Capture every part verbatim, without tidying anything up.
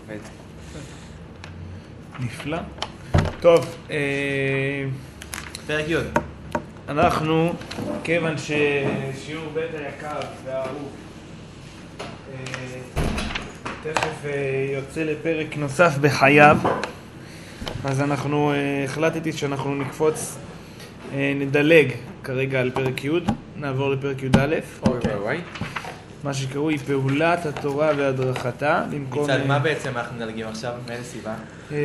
כבד. נפלא. טוב, פרק י'. אנחנו, כיוון ששיעור ב' היקר והאהוב תכף יוצא לפרק נוסף בחייו, אז אנחנו החלטתי שאנחנו נקפוץ, נדלג כרגע על פרק י', נעבור לפרק י' א'. אוקיי, וואי. מה שקרוי פעולת התורה והדרכתה. מצד מה בעצם אנחנו נדלגים עכשיו? מאיזה סיבה?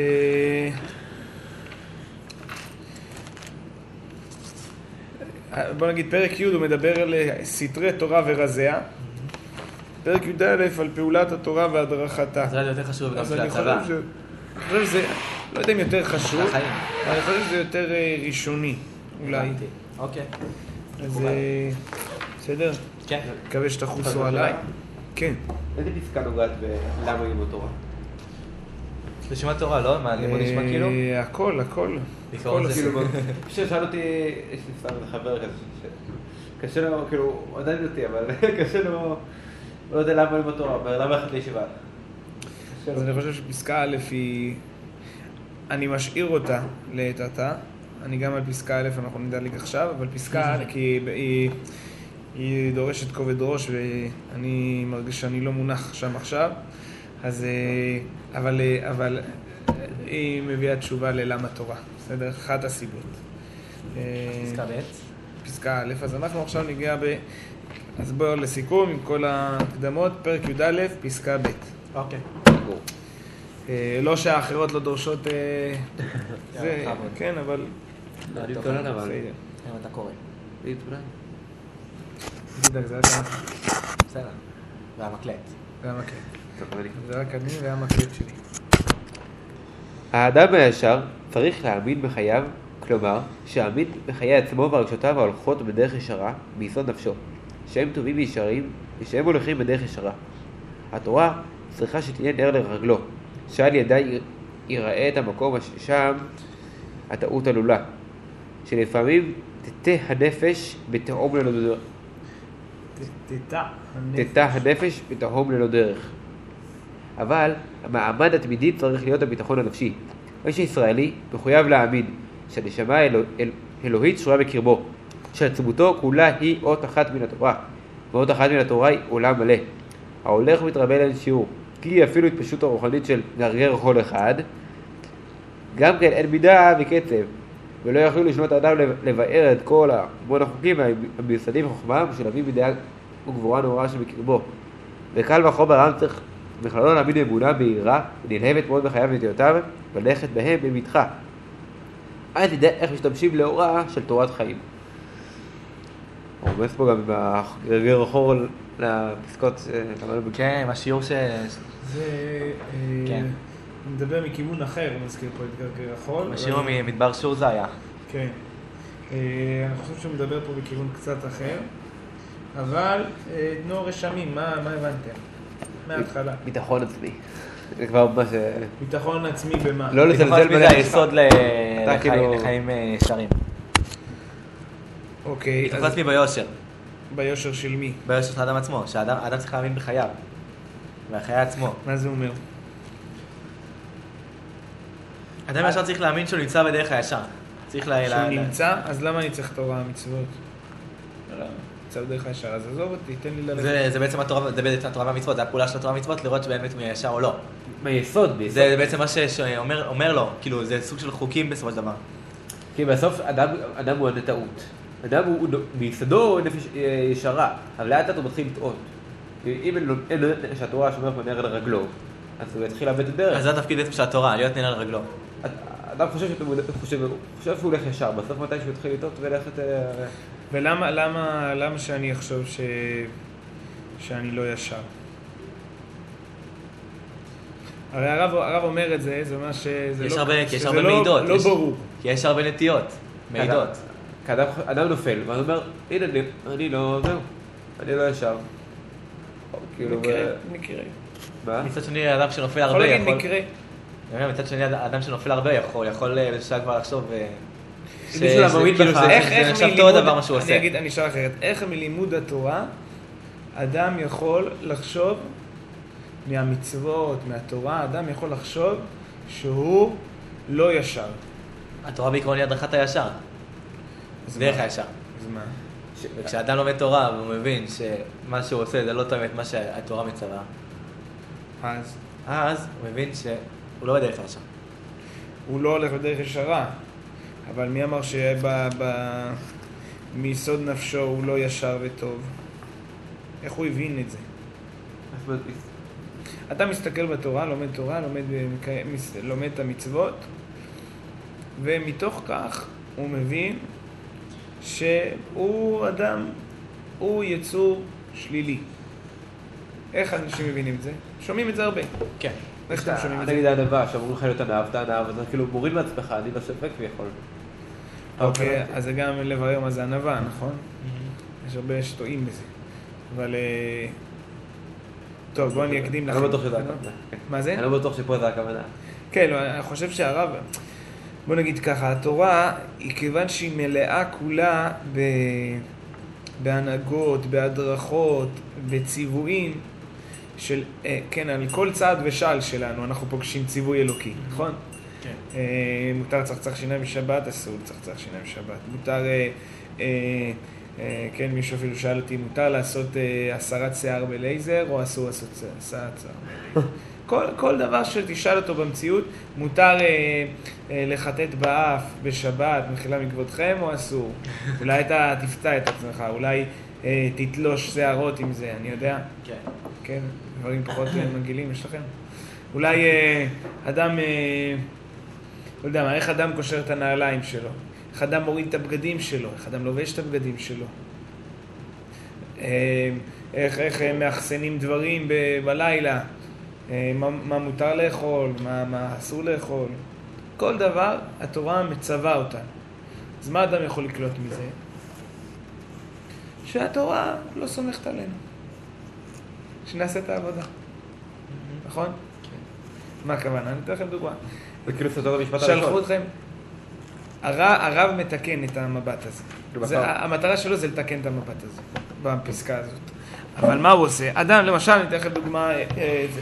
בוא נגיד, פרק י' הוא מדבר על סתרי תורה ורזיה. פרק י' א' על פעולת התורה והדרכתה. זה יותר חשוב גם של הצבא. אני חושב שזה, לא יודע אם יותר חשוב, אבל אני חושב שזה יותר ראשוני, אולי. אוקיי. אז בסדר? כן. מקווה שתחוסו עליי. כן. איזה פסקה נוגעת בלמה לימוד תורה? לשמוע תורה, לא? מה, לימוד נשמע כאילו? הכל, הכל. ביקורת זה. כאילו, כששאל אותי, יש לי סתם חבר כזה, קשה לו, כאילו, הוא עדיין אותי, אבל קשה לו, לא יודע למה לימוד תורה, אבל למה ללכת לישיבה? אז אני חושב שפסקה א' היא, אני משאיר אותה לעת עתה, אני גם על פסקה א' אנחנו נדלג עכשיו, אבל פסקה א' כי היא, היא דורשת כובד ראש ואני מרגיש שאני לא מונח שם עכשיו, אז, אבל, אבל היא מביאה תשובה ללמה תורה, בסדר? אחת הסיבות. פסקה ב'. פסקה א', אז אנחנו עכשיו ניגע ב... אז בואו לסיכום עם כל הקדמות, פרק י' א', פסקה ב'. אוקיי. לא שהאחרות לא דורשות זה, כן, אבל... לא, אני מתכונן אבל. אם אתה קורא. אני מתכונן. תדאג, זה היה בסדר. והמקלט. והמקלט. זה רק אני והמקלט שלי. האדם הישר צריך להאמין בחייו, כלומר, שהאמין בחיי עצמו והרגשותיו ההולכות בדרך ישרה ביסוד נפשו, שהם טובים וישרים ושהם הולכים בדרך ישרה. התורה צריכה שתהיה נר לרגלו, שעל ידה יראה את המקום ששם הטעות עלולה, שלפעמים תתה הנפש בתהום ללא דרך. תתה הנפש בתהום ללא דרך. אבל המעמד התמידי צריך להיות הביטחון הנפשי. איש ישראלי מחויב להאמין שהנשמה אלוה, אל, אלוהית שרויה בקרבו, שעצמותו כולה היא אות אחת מן התורה, ואות אחת מן התורה היא עולם מלא. ההולך ומתרבה לאין שיעור, כי אפילו התפשטות הרוחנית של גרגר חול אחד, גם כן אין מידה וקצב, ולא יכלו לשנות האדם לבאר את כל המון החוקים המיוסדים בחוכמה, משולבים בדעה וגבורה נוראה שבקרבו. וקל וחומר העם צריך בכללו להאמין באמונה בהירה ונלהבת מאוד בחייו ונטיותיו, וללכת בהם בבטחה. אל תדע איך משתמשים לאורה של תורת חיים. הוא אומר פה גם בגרגר החור לפסקות. כן, השיעור ש... זה... כן. אני מדבר מכיוון אחר, הוא מזכיר פה את גרגר החול. השיעור ממדבר שור זה היה. כן. אני חושב שהוא מדבר פה בכיוון קצת אחר. אבל, תנו רשמים, מה הבנתם? מההתחלה. ביטחון עצמי. זה כבר מה ש... ביטחון עצמי במה? לא ביטחון עצמי זה היסוד לחיים שרים. אוקיי. ביטחון עצמי ביושר. ביושר של מי? ביושר של האדם עצמו, שהאדם צריך להאמין בחייו. והחיי עצמו. מה זה אומר? האדם ישר צריך להאמין שהוא נמצא בדרך הישר. צריך לה... שהוא נמצא? אז למה אני צריך תורה מצוות? נמצא בדרך הישר, אז עזוב אותי, תן לי ללכת. זה בעצם התורה, זה בעצם התורה והמצוות, זה הפעולה של התורה והמצוות, לראות שבאמת הוא ישר או לא. ביסוד, ביסוד. זה בעצם מה שאומר לו, כאילו, זה סוג של חוקים בסופו של דבר. כי בסוף אדם הוא הנטעות. אדם הוא ביסודו נפש ישרה, אבל לאט לאט הוא מתחיל לטעות. אם אין שהתורה שומרת נר לרגלו, אז הוא יתחיל לאבד את דרך. אז זה התפקיד בעצם של התורה, להיות נר לרגלו. אדם חושב שהוא הולך ישר, בסוף מתי שהוא יתחיל לטעות וללכת... ולמה, למה, למה שאני אחשוב ש... שאני לא ישר? הרי הרב, הרב אומר את זה, זה אומר שזה יש לא... הרבה, כי יש הרבה מידות. לא, לא ברור. כי יש הרבה נטיות, מידות. כי אדם, אדם נופל, ואני אומר, הנה, אני, אני לא, זהו, אני לא ישר. מקרה, מקרה. מה? מצד שני, אדם שנופל הרבה יכול... יכול... מקרה. מצד שני, אדם שנופל הרבה יכול, יכול בשעה כבר לחשוב... מישהו למאמין בך, זה נחשב טוב הדבר מה שהוא עושה. אני אגיד, אני אשאר אחרת. איך מלימוד התורה אדם יכול לחשוב מהמצוות, מהתורה, אדם יכול לחשוב שהוא לא ישר. התורה בעיקרון היא הדרכת הישר. דרך הישר. אז מה? וכשאדם לומד תורה והוא מבין שמה שהוא עושה זה לא תואם את מה שהתורה מצווה, אז? אז הוא מבין שהוא לא בדרך הישר. הוא לא הולך בדרך ישרה, אבל מי אמר שמיסוד נפשו הוא לא ישר וטוב? איך הוא הבין את זה? אתה מסתכל בתורה, לומד תורה, לומד, לומד את המצוות, ומתוך כך הוא מבין שהוא אדם, הוא יצור שלילי. איך אנשים מבינים את זה? שומעים את זה הרבה. כן. איך אתם שומעים את זה? נגיד הענווה, שאמרו לך להיות ענב, אתה ענב, אז אתה כאילו מוריד מעצמך, אני לא ספק ויכול. אוקיי, אז זה גם לברר מה זה ענווה, נכון? יש הרבה שטועים בזה. אבל... טוב, בואו אני אקדים לכם. אני לא בטוח שזה הכוונה. מה זה? אני לא בטוח שפה זה הכוונה. כן, אני חושב שהרב... בוא נגיד ככה, התורה היא כיוון שהיא מלאה כולה ב... בהנהגות, בהדרכות, בציוויים של, כן, על כל צעד ושעל שלנו אנחנו פוגשים ציווי אלוקי, נכון? כן. מותר צחצח שיניים בשבת, אסור צחצח שיניים בשבת. מותר, כן, מישהו אפילו שאל אותי, מותר לעשות הסרת שיער בלייזר או אסור לעשות הסרת שיער בלייזר? כל, כל דבר שתשאל אותו במציאות, מותר אה, אה, לחטט באף בשבת, מחילה מכבודכם, או אסור? אולי אתה תפתע את עצמך, אולי אה, תתלוש שערות עם זה, אני יודע. כן. כן, דברים פחות מגעילים יש לכם. אולי אה, אדם, אה, לא יודע מה, איך אדם קושר את הנעליים שלו? איך אדם מוריד את הבגדים שלו? איך אדם לובש את הבגדים שלו? אה, איך, איך מאחסנים דברים ב, בלילה? מה, מה מותר לאכול, מה, מה אסור לאכול. כל דבר, התורה מצווה אותנו. אז מה אדם יכול לקלוט מזה? שהתורה לא סומכת עלינו. שנעשה את העבודה. נכון? כן. מה הכוונה? אני אתן לכם דוגמה. זה כאילו סותר את המשפט הראשון. שלחו אתכם. הרב, הרב מתקן את המבט הזה. זה, המטרה שלו זה לתקן את המבט הזה, בפסקה הזאת. אבל מה הוא עושה? אדם, למשל, אני אתן לכם דוגמה, אה, זה.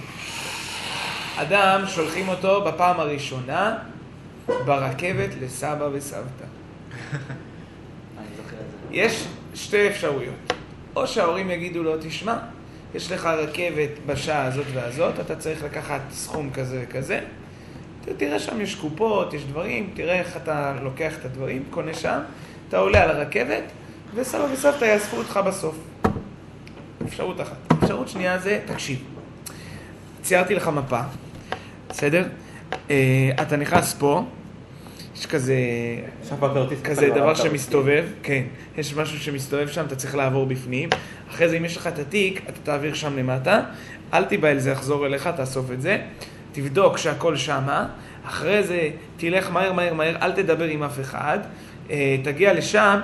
אדם, שולחים אותו בפעם הראשונה ברכבת לסבא וסבתא. אני זוכר את זה. יש שתי אפשרויות. או שההורים יגידו לו, תשמע, יש לך רכבת בשעה הזאת והזאת, אתה צריך לקחת סכום כזה וכזה. תראה שם יש קופות, יש דברים, תראה איך אתה לוקח את הדברים, קונה שם, אתה עולה על הרכבת, וסבא וסבתא יאספו אותך בסוף. אפשרות אחת. אפשרות שנייה זה, תקשיב. ציירתי לך מפה, בסדר? אתה נכנס פה, יש כזה, כזה דבר שמסתובב, כן, יש משהו שמסתובב שם, אתה צריך לעבור בפנים. אחרי זה, אם יש לך את התיק, אתה תעביר שם למטה, אל תיבהל, זה יחזור אליך, תאסוף את זה, תבדוק שהכל שמה, אחרי זה תלך מהר מהר מהר, אל תדבר עם אף אחד, תגיע לשם,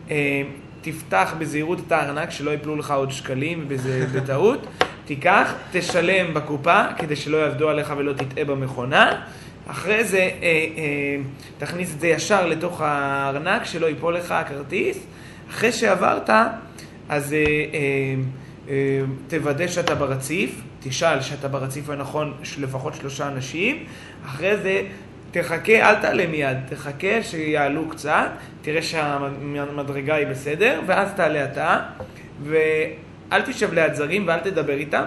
תפתח בזהירות את הארנק, שלא יפלו לך עוד שקלים בטעות, תיקח, תשלם בקופה, כדי שלא יעבדו עליך ולא תטעה במכונה, אחרי זה אה, אה, תכניס את זה ישר לתוך הארנק, שלא ייפול לך הכרטיס, אחרי שעברת, אז אה, אה, אה, תוודא שאתה ברציף, תשאל שאתה ברציף הנכון לפחות שלושה אנשים, אחרי זה תחכה, אל תעלה מיד, תחכה שיעלו קצת, תראה שהמדרגה היא בסדר, ואז תעלה אתה, ואל תשב ליד זרים ואל תדבר איתם,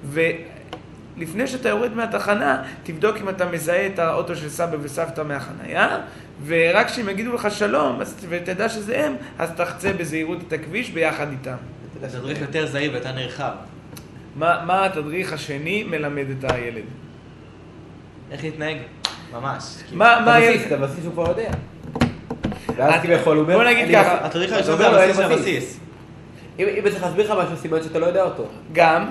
ולפני שאתה יורד מהתחנה, תבדוק אם אתה מזהה את האוטו של סבא וסבתא מהחנייה, ורק כשהם יגידו לך שלום, ותדע שזה הם, אז תחצה בזהירות את הכביש ביחד איתם. זה תדריך יותר זהיר ויותר נרחב. מה, מה התדריך השני מלמד את הילד? איך להתנהג? ממש. מה, מה הילד? את הבסיס הוא כבר יודע. ואז כביכול הוא אומר... בוא נגיד ככה. התדריך הראשון זה הבסיס של הבסיס. אם צריך להסביר לך משהו, סימן שאתה לא יודע אותו. גם,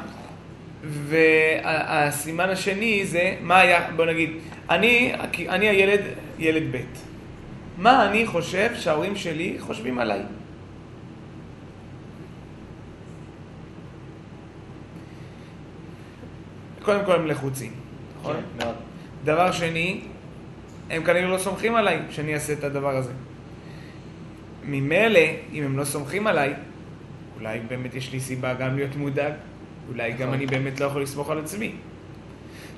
והסימן השני זה, מה היה, בוא נגיד, אני, אני הילד, ילד ב'. מה אני חושב שההורים שלי חושבים עליי? קודם כל הם לחוצים, נכון? כן, מאוד. דבר שני, הם כנראה לא סומכים עליי שאני אעשה את הדבר הזה. ממילא, אם הם לא סומכים עליי, אולי באמת יש לי סיבה גם להיות מודאג, אולי גם אני באמת לא יכול לסמוך על עצמי.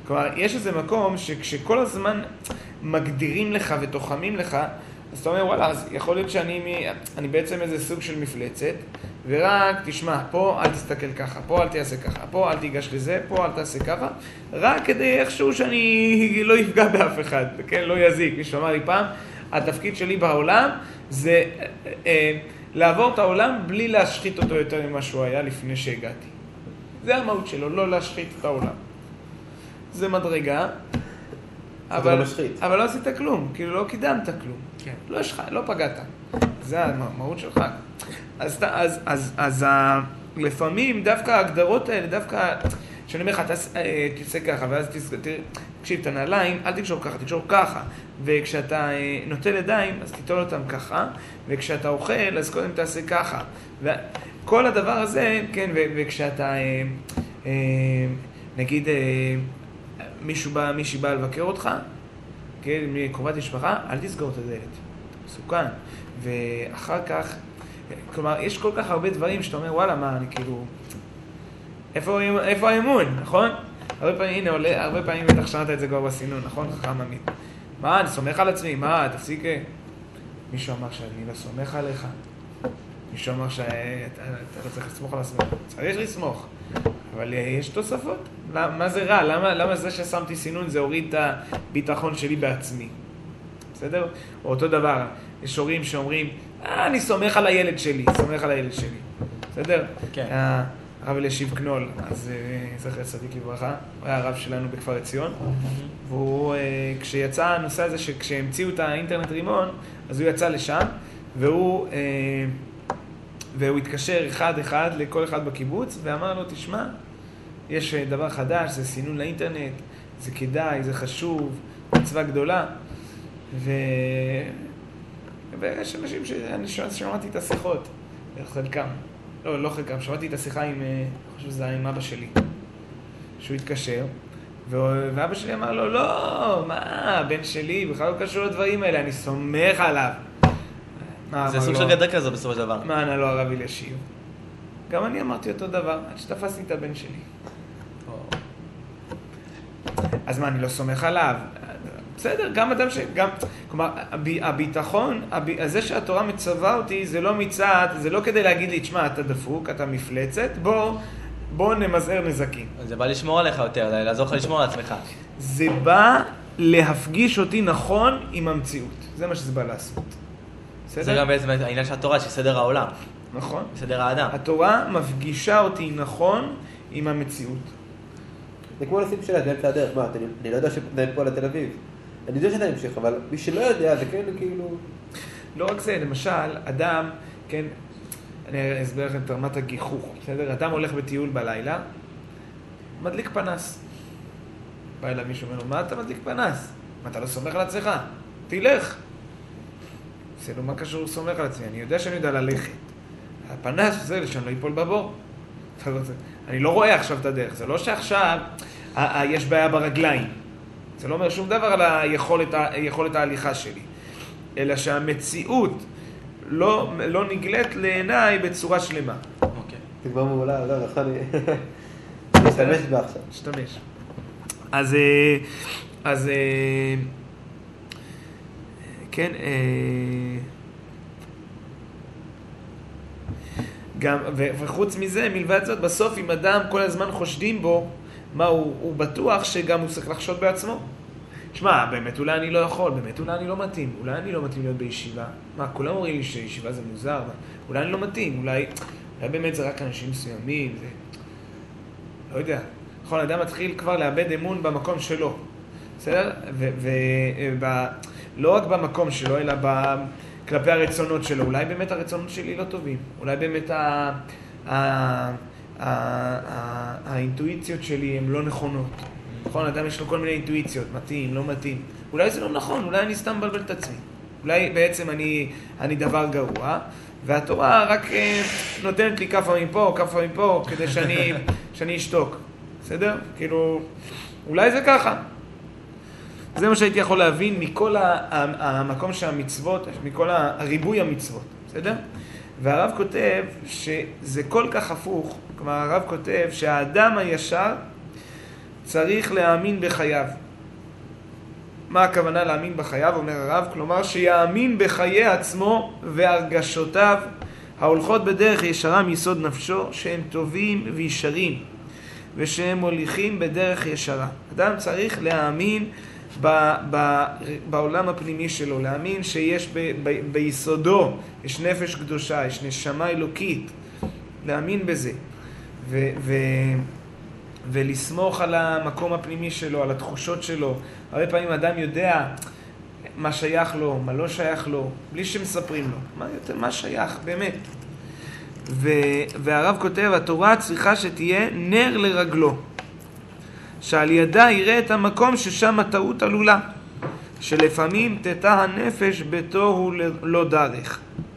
כלומר, יש איזה מקום שכשכל הזמן מגדירים לך ותוחמים לך, אז אתה אומר, וואלה, אז יכול להיות שאני אני בעצם איזה סוג של מפלצת, ורק תשמע, פה אל תסתכל ככה, פה אל תעשה ככה, פה אל תיגש לזה, פה אל תעשה ככה, רק כדי איכשהו שאני לא יפגע באף אחד, כן, לא יזיק. מישהו אמר לי פעם, התפקיד שלי בעולם זה אה, לעבור את העולם בלי להשחית אותו יותר ממה שהוא היה לפני שהגעתי. זה המהות שלו, לא להשחית את העולם. זה מדרגה, אבל לא, אבל לא עשית כלום, כאילו לא קידמת כלום. כן. לא יש לך, לא פגעת. זה המהות שלך. אז, אז, אז, אז לפעמים דווקא ההגדרות האלה, דווקא, שאני אומר לך, תעשה ככה, ואז תקשיב, את הנעליים, אל תקשור ככה, תקשור ככה. וכשאתה נוטל ידיים, אז תיטול אותם ככה, וכשאתה אוכל, אז קודם תעשה ככה. וכל הדבר הזה, כן, וכשאתה, נגיד, מישהו בא, מישהי בא לבקר אותך, כן, מקרובת משפחה, אל תסגור את הדלת. מסוכן. ואחר כך, כלומר, יש כל כך הרבה דברים שאתה אומר, וואלה, מה, אני כאילו, איפה, איפה האמון, נכון? הרבה פעמים, הנה, עולה, הרבה פעמים בטח שמעת את זה כבר בסינון, נכון? חכם עמית. מה, אני סומך על עצמי, מה, תפסיק? מישהו אמר שאני לא סומך עליך. מישהו אמר שאתה לא צריך לסמוך על עצמך. צריך לסמוך. אבל יש תוספות. מה זה רע? למה, למה זה ששמתי סינון זה הוריד את הביטחון שלי בעצמי? בסדר? או אותו דבר, יש הורים שאומרים, אה, אני סומך על הילד שלי, סומך על הילד שלי. בסדר? כן. הרב אלישיב קנול, אז זכר צדיק לברכה, הוא היה הרב שלנו בכפר עציון, והוא, כשיצא הנושא הזה, שכשהמציאו את האינטרנט רימון, אז הוא יצא לשם, והוא, והוא התקשר אחד אחד לכל אחד בקיבוץ, ואמר לו, תשמע, יש דבר חדש, זה סינון לאינטרנט, זה כדאי, זה חשוב, מצווה גדולה, ו... ויש אנשים שאני שמעתי את השיחות, חלקם, לא, לא חלקם, שמעתי את השיחה עם, אני חושב שזה היה עם אבא שלי, שהוא התקשר, ואבא שלי אמר לו, לא, מה, הבן שלי, בכלל לא קשור לדברים האלה, אני סומך עליו. זה סוג של גדר כזו בסופו של דבר. מה ענה לו הרב אלישיב? גם אני אמרתי אותו דבר, עד שתפסתי את הבן שלי. אז מה, אני לא סומך עליו? בסדר, גם אדם ש... גם, כלומר, הביטחון, זה שהתורה מצווה אותי, זה לא מצד, זה לא כדי להגיד לי, תשמע, אתה דפוק, אתה מפלצת, בוא, בוא נמזער נזקים. זה בא לשמור עליך יותר, לעזור לך לשמור על עצמך. זה בא להפגיש אותי נכון עם המציאות. זה מה שזה בא לעשות. בסדר? זה גם בעצם העניין של התורה, של סדר העולם. נכון. סדר האדם. התורה מפגישה אותי נכון עם המציאות. זה כמו לשים שאלה, באמצע הדרך, מה, אני לא יודע שפתנאים פה לתל אביב. אני יודע שאתה המשיך, אבל מי שלא יודע, זה כן כאילו... לא רק זה, למשל, אדם, כן, אני אסביר לכם את רמת הגיחוך, בסדר? אדם הולך בטיול בלילה, מדליק פנס. בא אליו מישהו אומר לו, מה אתה מדליק פנס? מה, אתה לא סומך על עצמך? תלך. זה לא מה קשור סומך על עצמי, אני יודע שאני יודע ללכת. הפנס זה שאני לא ייפול בבור. אני לא רואה עכשיו את הדרך, זה לא שעכשיו יש בעיה ברגליים. זה לא אומר שום דבר על היכולת, היכולת ההליכה שלי. אלא שהמציאות לא, לא נגלית לעיניי בצורה שלמה. אוקיי. זה כבר מעולה, לא, נכון, אני אשתמש בה עכשיו. אשתמש. אז, אז, כן, גם, וחוץ מזה, מלבד זאת, בסוף אם אדם כל הזמן חושדים בו, מה הוא, הוא בטוח שגם הוא צריך לחשוד בעצמו. תשמע, באמת אולי אני לא יכול, באמת אולי אני לא מתאים, אולי אני לא מתאים להיות בישיבה. מה, כולם אומרים לי שישיבה זה מוזר, מה? אולי אני לא מתאים, אולי, אולי באמת זה רק אנשים מסוימים, זה... לא יודע. נכון, אדם מתחיל כבר לאבד אמון במקום שלו. בסדר? ולא רק במקום שלו, אלא ב... כלפי הרצונות שלו. אולי באמת הרצונות שלי לא טובים. אולי באמת ה... ה... האינטואיציות שלי הן לא נכונות. נכון, אדם יש לו כל מיני אינטואיציות, מתאים, לא מתאים. אולי זה לא נכון, אולי אני סתם מבלבל את עצמי. אולי בעצם אני, אני דבר גרוע, והתורה רק נותנת לי כפה מפה, כפה מפה, כדי שאני, שאני אשתוק. בסדר? כאילו, אולי זה ככה. זה מה שהייתי יכול להבין מכל המקום שהמצוות, מכל הריבוי המצוות. בסדר? והרב כותב שזה כל כך הפוך, כלומר הרב כותב שהאדם הישר צריך להאמין בחייו. מה הכוונה להאמין בחייו, אומר הרב? כלומר שיאמין בחיי עצמו והרגשותיו ההולכות בדרך ישרה מיסוד נפשו, שהם טובים וישרים ושהם מוליכים בדרך ישרה. אדם צריך להאמין ב, ב, בעולם הפנימי שלו, להאמין שיש ב, ב, ביסודו, יש נפש קדושה, יש נשמה אלוקית, להאמין בזה ו, ו, ולסמוך על המקום הפנימי שלו, על התחושות שלו. הרבה פעמים אדם יודע מה שייך לו, מה לא שייך לו, בלי שמספרים לו. מה, יותר, מה שייך, באמת. ו, והרב כותב, התורה צריכה שתהיה נר לרגלו, שעל ידה יראה את המקום ששם הטעות עלולה, שלפעמים תתה הנפש בתוהו לא דרך.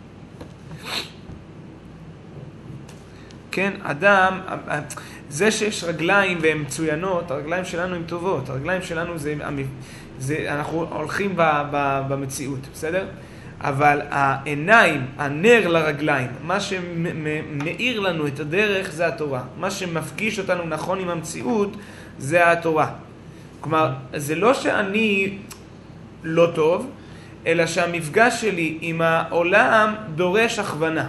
כן, אדם, זה שיש רגליים והן מצוינות, הרגליים שלנו הן טובות, הרגליים שלנו זה, זה אנחנו הולכים ב, ב, במציאות, בסדר? אבל העיניים, הנר לרגליים, מה שמאיר לנו את הדרך זה התורה. מה שמפגיש אותנו נכון עם המציאות זה התורה. כלומר, זה לא שאני לא טוב, אלא שהמפגש שלי עם העולם דורש הכוונה.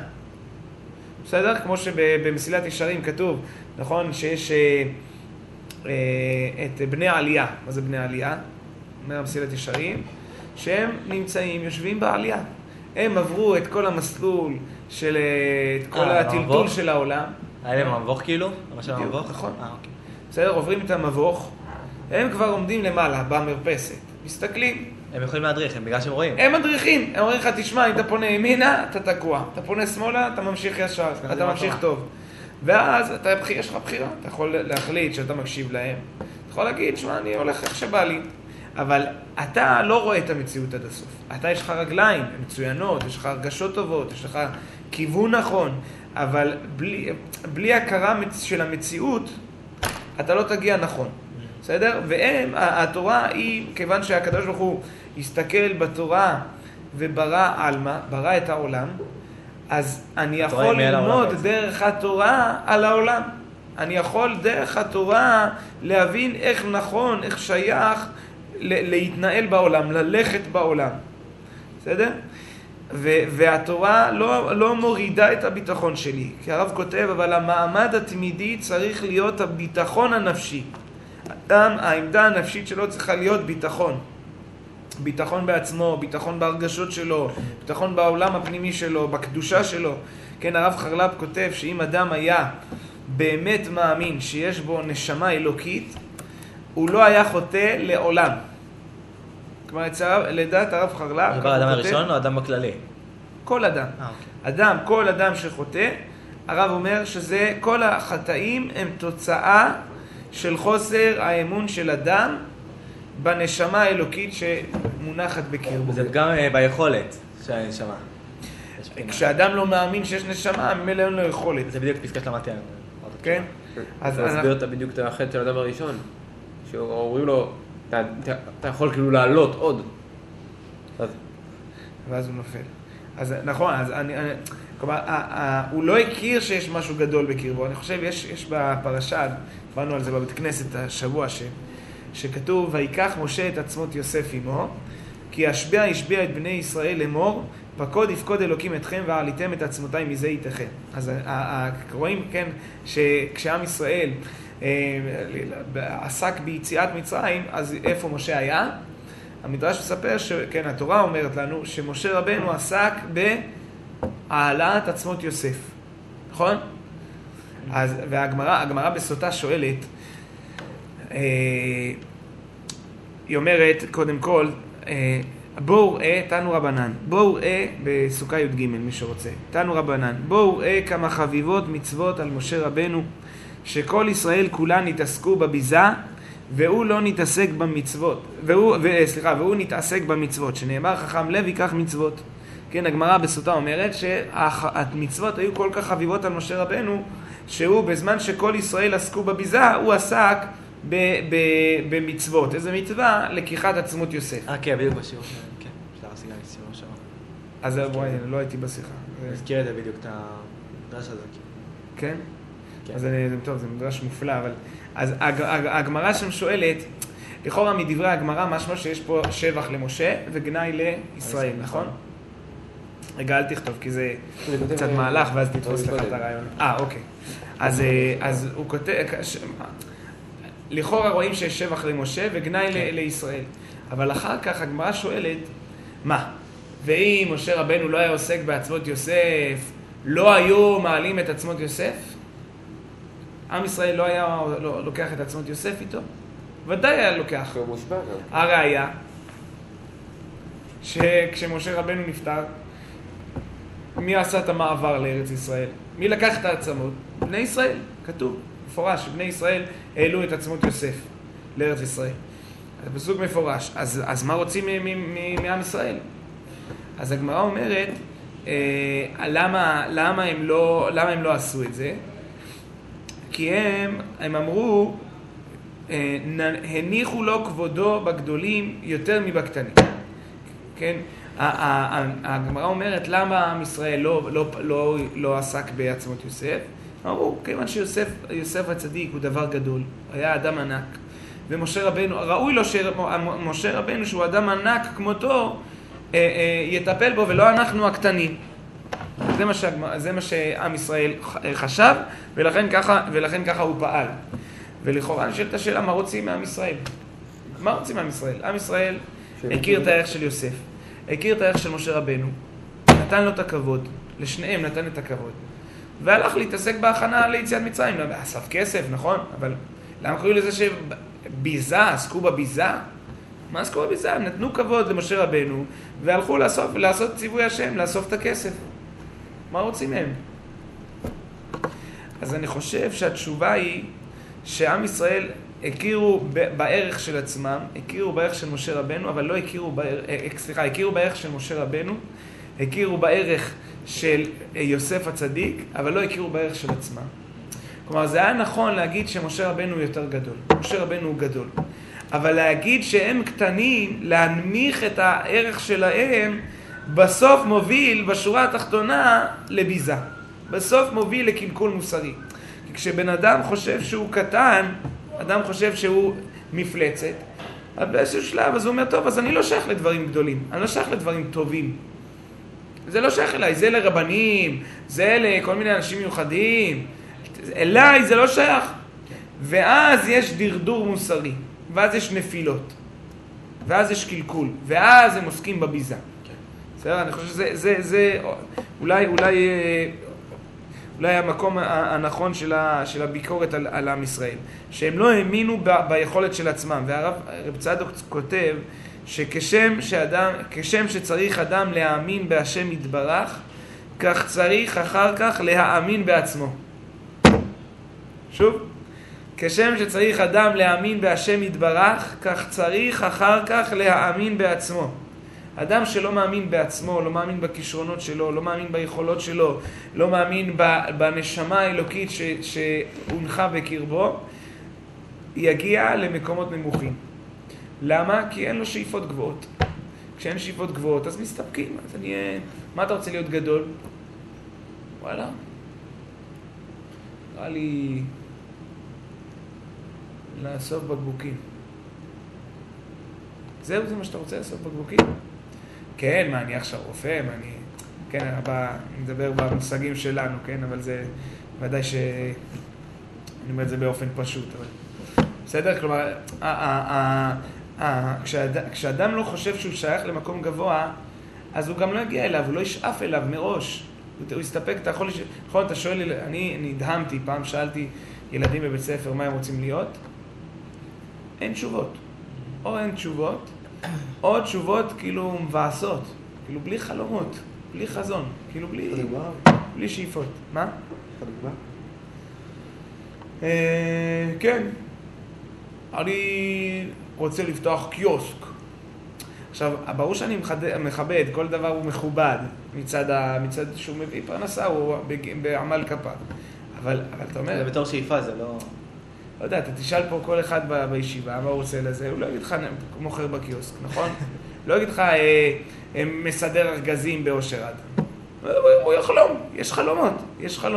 בסדר? כמו שבמסילת ישרים כתוב, נכון, שיש אה, אה, את בני העלייה. מה זה בני העלייה? אומר מסילת ישרים, שהם נמצאים, יושבים בעלייה. הם עברו את כל המסלול של את כל הטלטול של העולם. היה להם מבוך כאילו? למשל מבוך? נכון. בסדר, עוברים את המבוך, הם כבר עומדים למעלה, במרפסת. מסתכלים. הם יכולים להדריך, הם בגלל שהם רואים. הם מדריכים. הם אומרים לך, תשמע, אם אתה פונה ימינה, אתה תקוע. אתה פונה שמאלה, אתה ממשיך ישר. אתה ממשיך טוב. ואז אתה, יש לך בחירה. אתה יכול להחליט שאתה מקשיב להם. אתה יכול להגיד, שמע, אני הולך איך שבא לי. אבל אתה לא רואה את המציאות עד הסוף. אתה יש לך רגליים, הן מצוינות, יש לך הרגשות טובות, יש לך כיוון נכון, אבל בלי, בלי הכרה של המציאות, אתה לא תגיע נכון. בסדר? והם, התורה היא, כיוון שהקדוש ברוך הוא הסתכל בתורה וברא עלמה, ברא את העולם, אז אני יכול ללמוד דרך התורה על העולם. אני יכול דרך התורה להבין איך נכון, איך שייך, להתנהל בעולם, ללכת בעולם. בסדר? ו- והתורה לא, לא מורידה את הביטחון שלי. כי הרב כותב, אבל המעמד התמידי צריך להיות הביטחון הנפשי. אדם, העמדה הנפשית שלו צריכה להיות ביטחון. ביטחון בעצמו, ביטחון בהרגשות שלו, ביטחון בעולם הפנימי שלו, בקדושה שלו. כן, הרב חרל"פ כותב שאם אדם היה באמת מאמין שיש בו נשמה אלוקית, הוא לא היה חוטא לעולם. כלומר, לדעת הרב חרל"פ... מדבר האדם הראשון או האדם בכללי? כל אדם. אה, אוקיי. אדם, כל אדם שחוטא, הרב אומר שזה, כל החטאים הם תוצאה של חוסר האמון של אדם בנשמה האלוקית שמונחת בקרבו. זה גם ביכולת של הנשמה. כשאדם לא מאמין שיש נשמה, ממילא אין לו יכולת. זה בדיוק פסקה שלמדתי. כן? אז להסביר בדיוק את החטא של האדם הראשון, שאומרים לו, אתה, אתה, אתה יכול כאילו לעלות עוד. אז... ואז הוא נופל. אז נכון, אז אני, אני, כלומר, ה, ה, הוא לא הכיר שיש משהו גדול בקרבו. אני חושב, יש, יש בפרשה, באנו על זה בבית כנסת השבוע, ש, שכתוב, ויקח משה את עצמות יוסף עמו, כי השביע השביע את בני ישראל לאמור, פקוד יפקוד אלוקים אתכם ועליתם את עצמותיי מזה איתכם. אז רואים, כן, שכשעם ישראל עסק ביציאת מצרים, אז איפה משה היה? המדרש מספר שכן, התורה אומרת לנו שמשה רבנו עסק בהעלאת עצמות יוסף. נכון? אז, והגמרא, הגמרא בסוטה שואלת, היא אומרת, קודם כל, בואו ראה, תנו רבנן, בואו ראה בסוכה י"ג, מי שרוצה, תנו רבנן, בואו ראה כמה חביבות מצוות על משה רבנו, שכל ישראל כולן התעסקו בביזה, והוא לא נתעסק במצוות, והוא, ו, סליחה, והוא נתעסק במצוות, שנאמר חכם לב ייקח מצוות. כן, הגמרא בסוטה אומרת שהמצוות היו כל כך חביבות על משה רבנו, שהוא בזמן שכל ישראל עסקו בביזה, הוא עסק ב, ב, במצוות. איזה מצווה? לקיחת עצמות יוסף. אה, כן, בדיוק בשיעור שלנו, כן. אפשר להשיג גם בשיעור שלנו. אז בואי, לא הייתי בשיחה. נזכיר את זה בדיוק, את הדרש הזה. כן? כן. אז זה טוב, זה מדרש מופלא, אבל... אז הג- הג- הגמרא שם שואלת, לכאורה מדברי הגמרא משמע שיש פה שבח למשה וגנאי לישראל, נכון? רגע, אל תכתוב, כי זה קצת מהלך, ואז תתפוס לך את הרעיון. אה, אוקיי. אז, אז הוא כותב, לכאורה רואים שיש שבח למשה וגנאי ל- לישראל. אבל אחר כך הגמרא שואלת, מה? ואם משה רבנו לא היה עוסק בעצמות יוסף, לא היו מעלים את עצמות יוסף? עם ישראל לא היה לא, לוקח את עצמות יוסף איתו? ודאי היה לוקח. הוא מושבע גם. הראיה, שכשמשה רבנו נפטר, מי עשה את המעבר לארץ ישראל? מי לקח את העצמות? בני ישראל, כתוב, מפורש, בני ישראל העלו את עצמות יוסף לארץ ישראל. זה פסוק מפורש. אז, אז מה רוצים מעם ישראל? אז הגמרא אומרת, אה, למה, למה, הם לא, למה הם לא עשו את זה? כי הם, הם אמרו, אה, הניחו לו כבודו בגדולים יותר מבקטנים. כן? הגמרא אומרת, למה עם ישראל לא, לא, לא, לא עסק בעצמות יוסף? אמרו, כיוון שיוסף יוסף הצדיק הוא דבר גדול, היה אדם ענק. ומשה רבנו, ראוי לו שמשה רבנו שהוא אדם ענק כמותו, יטפל בו ולא אנחנו הקטנים. זה מה, ש, זה מה שעם ישראל חשב, ולכן ככה, ולכן ככה הוא פעל. ולכאורה נשאלת השאלה, מה רוצים מעם ישראל? מה רוצים מעם ישראל? עם ישראל הכיר את הערך של יוסף, הכיר את הערך של משה רבנו, נתן לו את הכבוד, לשניהם נתן את הכבוד, והלך להתעסק בהכנה ליציאת מצרים. אסף כסף, נכון? אבל למה קוראים לזה שביזה, עסקו בביזה? מה עסקו בביזה? הם נתנו כבוד למשה רבנו, והלכו לאסוף, לעשות ציווי השם, לאסוף את הכסף. מה רוצים מהם? אז אני חושב שהתשובה היא שעם ישראל הכירו בערך של עצמם, הכירו בערך של משה רבנו, אבל לא הכירו בערך, סליחה, הכירו בערך של משה רבנו, הכירו בערך של יוסף הצדיק, אבל לא הכירו בערך של עצמם. כלומר, זה היה נכון להגיד שמשה רבנו הוא יותר גדול. משה רבנו הוא גדול. אבל להגיד שהם קטנים, להנמיך את הערך שלהם, בסוף מוביל בשורה התחתונה לביזה. בסוף מוביל לקלקול מוסרי. כי כשבן אדם חושב שהוא קטן, אדם חושב שהוא מפלצת, אז באיזשהו שלב, אז הוא אומר, טוב, אז אני לא שייך לדברים גדולים, אני לא שייך לדברים טובים. זה לא שייך אליי, זה לרבנים, זה לכל מיני אנשים מיוחדים, אליי זה לא שייך. ואז יש דרדור מוסרי, ואז יש נפילות, ואז יש קלקול, ואז הם עוסקים בביזה. בסדר? אני חושב שזה, זה, זה, אולי, אולי, אולי המקום הנכון של, ה, של הביקורת על, על עם ישראל, שהם לא האמינו ב, ביכולת של עצמם. והרב רב צדוק כותב שכשם שאדם, כשם שצריך אדם להאמין בהשם יתברך, כך צריך אחר כך להאמין בעצמו. שוב, כשם שצריך אדם להאמין בהשם יתברך, כך צריך אחר כך להאמין בעצמו. אדם שלא מאמין בעצמו, לא מאמין בכישרונות שלו, לא מאמין ביכולות שלו, לא מאמין בנשמה האלוקית ש, שהונחה בקרבו, יגיע למקומות נמוכים. למה? כי אין לו שאיפות גבוהות. כשאין שאיפות גבוהות, אז מסתפקים. אז אני, מה אתה רוצה להיות גדול? וואלה. נראה לי לאסוף בקבוקים. זהו, זה מה שאתה רוצה, לאסוף בקבוקים? כן, מה, אני עכשיו רופא, מה, אני... כן, הבא, אני מדבר במושגים שלנו, כן, אבל זה ודאי ש... אני אומר את זה באופן פשוט, אבל... בסדר? כלומר, כשאדם לא חושב שהוא שייך למקום גבוה, אז הוא גם לא יגיע אליו, הוא לא ישאף אליו מראש. הוא יסתפק, אתה יכול... נכון, אתה שואל לי, אני נדהמתי, פעם שאלתי ילדים בבית ספר מה הם רוצים להיות? אין תשובות. או אין תשובות, או תשובות כאילו מבאסות, כאילו בלי חלומות, בלי חזון, כאילו בלי, בלי שאיפות. מה? אה, כן, אני רוצה לפתוח קיוסק. עכשיו, ברור שאני מכבד, כל דבר הוא מכובד מצד, ה, מצד שהוא מביא פרנסה, הוא בעמל כפה. אבל, אבל אתה אומר... זה בתור שאיפה, זה לא... לא יודע, אתה תשאל פה כל אחד בישיבה, מה הוא רוצה לזה, הוא לא יגיד לך מוכר בקיוסק, נכון? לא יגיד לך מסדר ארגזים באושר עד. הוא יחלום, יש חלומות, יש חלום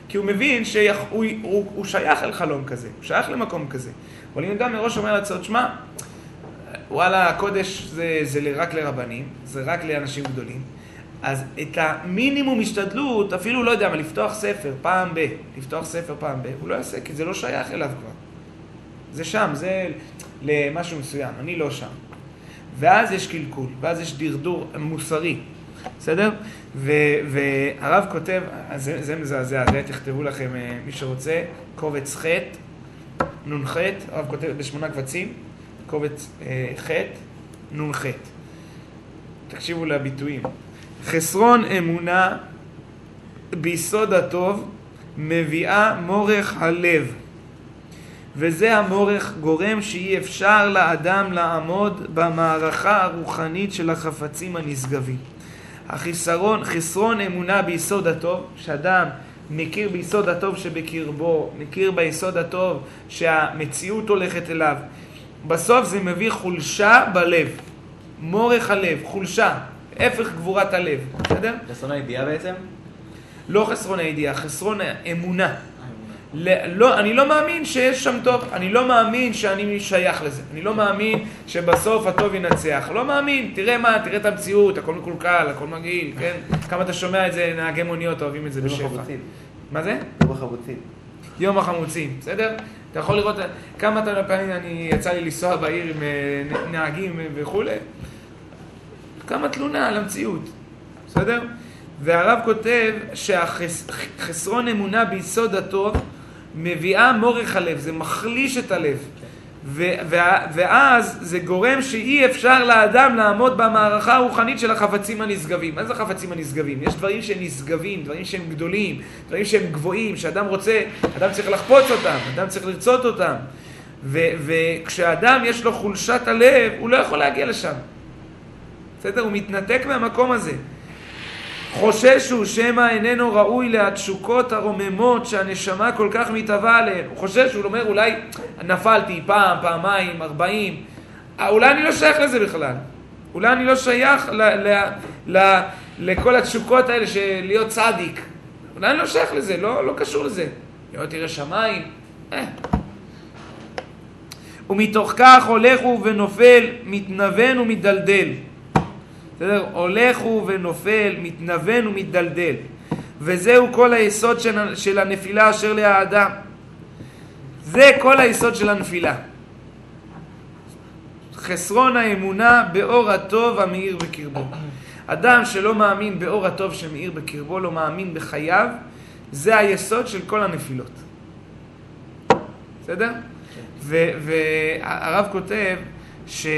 כי הוא מבין שהוא הוא, הוא שייך אל חלום כזה, הוא שייך למקום כזה. אבל אם אדם מראש אומר לעצות, שמע, וואלה, הקודש זה, זה רק לרבנים, זה רק לאנשים גדולים, אז את המינימום השתדלות, אפילו לא יודע מה, לפתוח ספר פעם ב, לפתוח ספר פעם ב, הוא לא יעשה, כי זה לא שייך אליו כבר. זה שם, זה למשהו מסוים, אני לא שם. ואז יש קלקול, ואז יש דרדור מוסרי, בסדר? והרב כותב, זה, זה מזעזע, זה תכתבו לכם מי שרוצה, קובץ ח' נ"ח, הרב כותב בשמונה קבצים, קובץ ח' נ"ח. תקשיבו לביטויים. חסרון אמונה ביסוד הטוב מביאה מורך הלב, וזה המורך גורם שאי אפשר לאדם לעמוד במערכה הרוחנית של החפצים הנשגבים. החיסרון, חסרון אמונה ביסוד הטוב, שאדם מכיר ביסוד הטוב שבקרבו, מכיר ביסוד הטוב שהמציאות הולכת אליו, בסוף זה מביא חולשה בלב, מורך הלב, חולשה, הפך גבורת הלב, בסדר? חסרון הידיעה בעצם? לא חסרון הידיעה, חסרון האמונה. לא, אני לא מאמין שיש שם טוב, אני לא מאמין שאני שייך לזה, אני לא מאמין שבסוף הטוב ינצח, לא מאמין, תראה מה, תראה את המציאות, הכל מקולקל, הכל מגעיל, כן? כמה אתה שומע את זה, נהגי מוניות אוהבים את זה בשפע. מה זה? יום החמוצים. יום החמוצים, בסדר? אתה יכול לראות כמה פעמים אני יצא לי לנסוע בעיר עם נהגים וכו', כמה תלונה על המציאות, בסדר? והרב כותב שהחסרון אמונה ביסוד הטוב מביאה מורך הלב, זה מחליש את הלב. ואז זה גורם שאי אפשר לאדם לעמוד במערכה הרוחנית של החפצים הנשגבים. מה זה החפצים הנשגבים? יש דברים שהם נשגבים, דברים שהם גדולים, דברים שהם גבוהים, שאדם רוצה, אדם צריך לחפוץ אותם, אדם צריך לרצות אותם. וכשאדם יש לו חולשת הלב, הוא לא יכול להגיע לשם. בסדר? הוא מתנתק מהמקום הזה. חושש הוא שמא איננו ראוי להתשוקות הרוממות שהנשמה כל כך מתאווה עליהן. הוא חושש, הוא אומר, אולי נפלתי פעם, פעמיים, ארבעים, אולי אני לא שייך לזה בכלל. אולי אני לא שייך ל- ל- ל- לכל התשוקות האלה של להיות צדיק. אולי אני לא שייך לזה, לא, לא קשור לזה. להיות ירא שמיים. אה. ומתוך כך הולך הוא ונופל, מתנוון ומתדלדל. בסדר? הולך הוא ונופל, מתנוון ומתדלדל. וזהו כל היסוד של, של הנפילה אשר לאדם. זה כל היסוד של הנפילה. חסרון האמונה באור הטוב המאיר בקרבו. אדם שלא מאמין באור הטוב שמאיר בקרבו, לא מאמין בחייו, זה היסוד של כל הנפילות. בסדר? והרב כותב ש...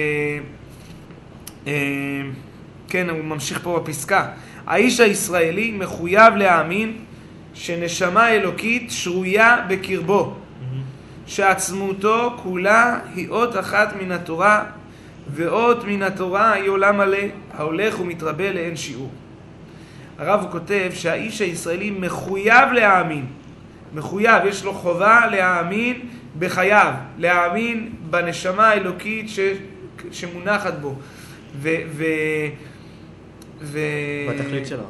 כן, הוא ממשיך פה בפסקה. האיש הישראלי מחויב להאמין שנשמה אלוקית שרויה בקרבו, שעצמותו כולה היא אות אחת מן התורה, ואות מן התורה היא עולם מלא, ההולך ומתרבה לאין שיעור. הרב כותב שהאיש הישראלי מחויב להאמין, מחויב, יש לו חובה להאמין בחייו, להאמין בנשמה האלוקית ש... שמונחת בו. ו... ו... ו... בתכלית שלו.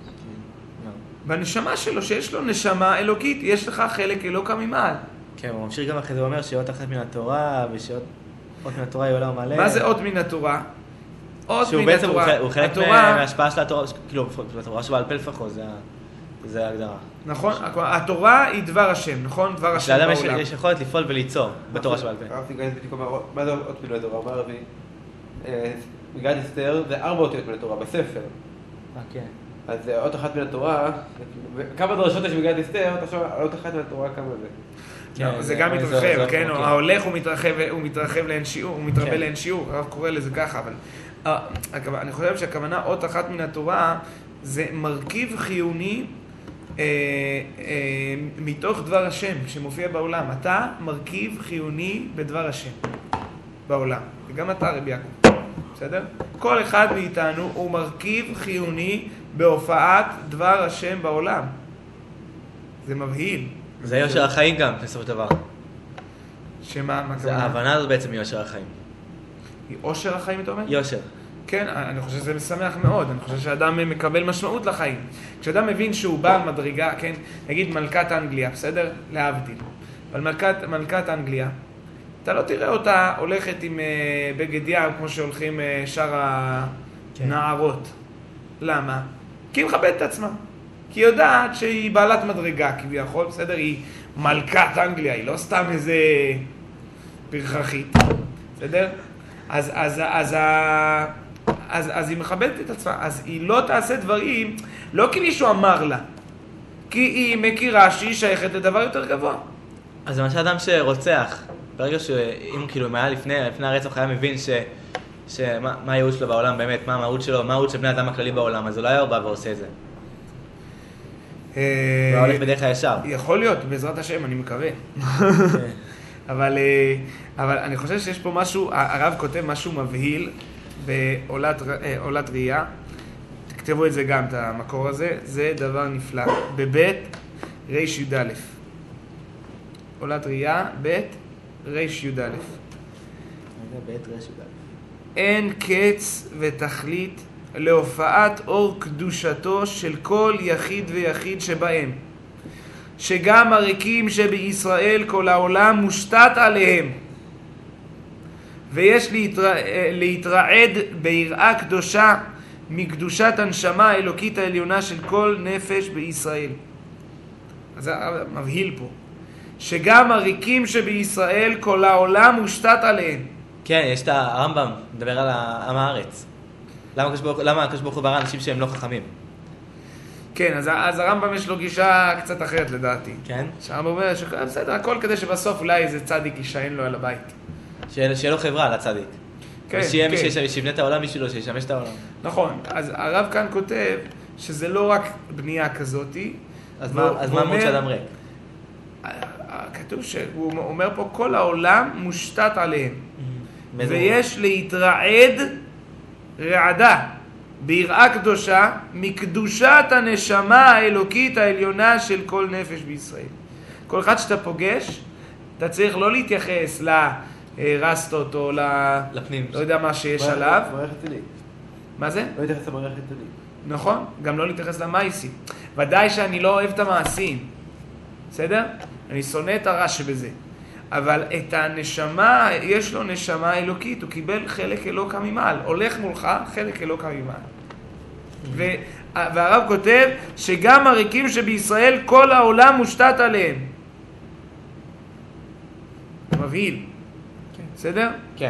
בנשמה שלו, שיש לו נשמה אלוקית, יש לך חלק אלוקה ממעל. כן, הוא ממשיך גם אחרי זה ואומר שאות אחת מן התורה, ושאות מן התורה היא עולם מלא. מה זה אות מן התורה? אות שהוא מן בעצם התורה. הוא חלק התורה... מההשפעה של התורה, כאילו, התורה שבעל פה לפחות, זה, זה ההגדרה. נכון, התורה היא דבר השם, נכון? דבר השם בעולם. לאדם יש יכולת לפעול וליצור בתורה שבעל פה. הרב סיגל בדיוק אומר, מה זה אות מן התורה? אמר רבי, מגילת אסתר זה ארבע אותיות מן התורה בספר. אה, כן. אז אות אחת מן התורה, כמה דרשות יש במגילת אסתר, תחשוב על אות אחת מן התורה כמה זה. כן, זה גם מתרחב, כן, ההולך הוא מתרחב, הוא מתרחב לאין שיעור, הוא מתרבה לאין שיעור, הרב קורא לזה ככה, אבל אני חושב שהכוונה אות אחת מן התורה זה מרכיב חיוני מתוך דבר השם שמופיע בעולם. אתה מרכיב חיוני בדבר השם בעולם, וגם אתה רבי יעקב, בסדר? כל אחד מאיתנו הוא מרכיב חיוני בהופעת דבר השם בעולם. זה מבהיל. זה יושר החיים גם, בסופו של דבר. שמה, מה זה כמובן? ההבנה הזאת בעצם היא יושר החיים. היא אושר החיים, אתה אומר? יושר. כן, אני חושב שזה משמח מאוד, אני חושב שאדם מקבל משמעות לחיים. כשאדם מבין שהוא בעל מדרגה, כן, נגיד מלכת אנגליה, בסדר? להבדיל. אבל מלכת, מלכת אנגליה, אתה לא תראה אותה הולכת עם uh, בגד ים כמו שהולכים uh, שאר הנערות. כן. למה? כי היא מכבדת את עצמה. כי היא יודעת שהיא בעלת מדרגה, כביכול, בסדר? היא מלכת אנגליה, היא לא סתם איזה פרחחית, בסדר? אז, אז, אז, אז, אז, אז היא מכבדת את עצמה, אז היא לא תעשה דברים, לא כי מישהו אמר לה, כי היא מכירה שהיא שייכת לדבר יותר גבוה. אז למשל אדם שרוצח, ברגע שאם כאילו, אם היה לפני, לפני הרצח היה מבין ש... שמה, מה הייעוד שלו בעולם באמת, מה המהות שלו, מה המהות של בני אדם הכללי בעולם, אז אולי הוא בא ועושה את זה. הוא הולך בדרך הישר. יכול להיות, בעזרת השם, אני מקווה. אבל, אבל אני חושב שיש פה משהו, הרב כותב משהו מבהיל בעולת ראייה. תכתבו את זה גם, את המקור הזה, זה דבר נפלא. בבית ריש י' א'. עולת ראייה, בית ריש י' א'. בית ריש י' א'. אין קץ ותכלית להופעת אור קדושתו של כל יחיד ויחיד שבהם, שגם הריקים שבישראל כל העולם מושתת עליהם, ויש להתרע... להתרעד ביראה קדושה מקדושת הנשמה האלוקית העליונה של כל נפש בישראל. אז זה מבהיל פה, שגם הריקים שבישראל כל העולם מושתת עליהם. כן, יש את הרמב"ם, מדבר על עם הארץ. למה הקדוש ברוך הוא ברא אנשים שהם לא חכמים? כן, אז, אז הרמב"ם יש לו גישה קצת אחרת לדעתי. כן? שהרמב"ם אומר, בסדר, הכל כדי שבסוף אולי איזה צדיק יישען לו על הבית. שיהיה לו חברה לצדיק. כן, שיהיה כן. מי שיבנה את העולם בשבילו, שישמש את העולם. נכון, אז הרב כאן כותב שזה לא רק בנייה כזאת. אז מה, אז מה המות של אדם ריק? כתוב שהוא אומר פה, כל העולם מושתת עליהם. ויש להתרעד רעדה ביראה קדושה מקדושת הנשמה האלוקית העליונה של כל נפש בישראל. כל אחד שאתה פוגש, אתה צריך לא להתייחס לרסטות או ל... לפנים. לא יודע מה שיש עליו. מערכת עילית. מה זה? לא להתייחס למערכת עילית. נכון, גם לא להתייחס למעשים. ודאי שאני לא אוהב את המעשים. בסדר? אני שונא את הרע שבזה. אבל את הנשמה, יש לו נשמה אלוקית, הוא קיבל חלק אלוקה ממעל. הולך מולך, חלק אלוקה ממעל. והרב כותב שגם הריקים שבישראל כל העולם מושתת עליהם. מבהיל. בסדר? כן.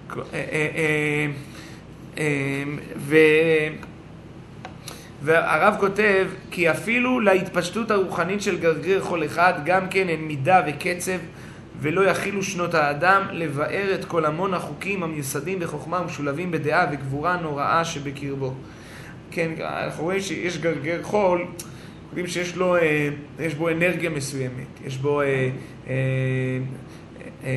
ו... והרב כותב כי אפילו להתפשטות הרוחנית של גרגר כל אחד גם כן אין מידה וקצב ולא יכילו שנות האדם לבאר את כל המון החוקים המיוסדים בחוכמה ומשולבים בדעה וגבורה נוראה שבקרבו. כן, אנחנו רואים שיש גרגר חול, יודעים שיש לו, יש בו אנרגיה מסוימת, יש בו, אה, אה, אה,